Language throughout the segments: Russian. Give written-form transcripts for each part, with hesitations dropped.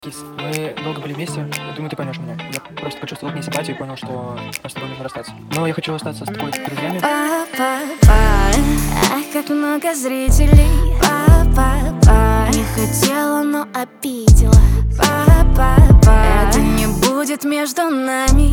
Кис, мы долго были вместе, думаю, ты поймешь меня. Я просто почувствовал к ней симпатию и понял, что нам с тобой нужно расстаться. Но я хочу остаться с тобой друзьями. Ах, как много зрителей. Не хотела, но обидела. Это не будет между нами.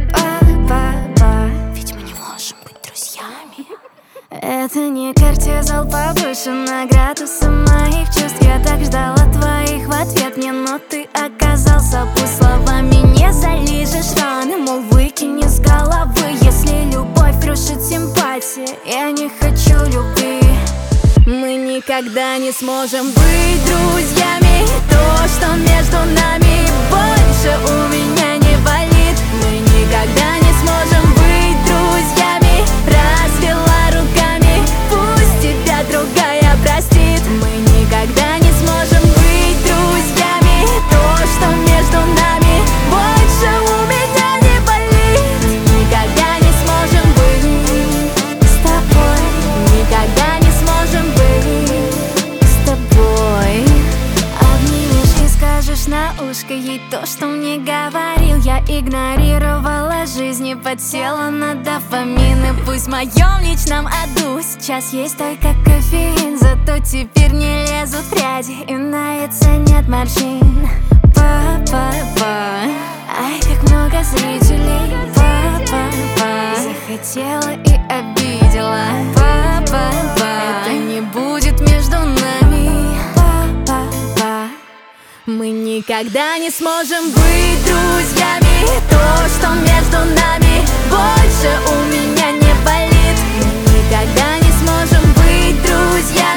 Ведь мы не можем быть друзьями. Это не кортизол, повышена градусом моих чувств. Я так ждала твоих в ответ мне, но ты оказался пуст. Словами не залижешь раны, мол, выкини с головы. Если любовь рушит симпатии, я не хочу любви. Мы никогда не сможем быть друзьями. То, что между нами, больше у меня не болит. Мы никогда не сможем быть друзьями. Развела руками, пусть тебя другая простит. Мы никогда не сможем быть друзьями. То, что между нами, больше у меня не болит. Мы никогда не сможем быть с тобой. Никогда не сможем быть с тобой. Обнимешь и скажешь на ушко ей то, что мне говорил. Я игнорировала жизнь и подсела на дофамин. И пусть в моем личном аду сейчас есть только кофеин, зато теперь не лезут пряди и на лице нет морщин. Ай, как много зрителей. Захотела и обидела. Это не будет между нами. Мы никогда не сможем быть друзьями. То, что между нами, больше у меня не болит. Мы никогда не сможем быть друзьями.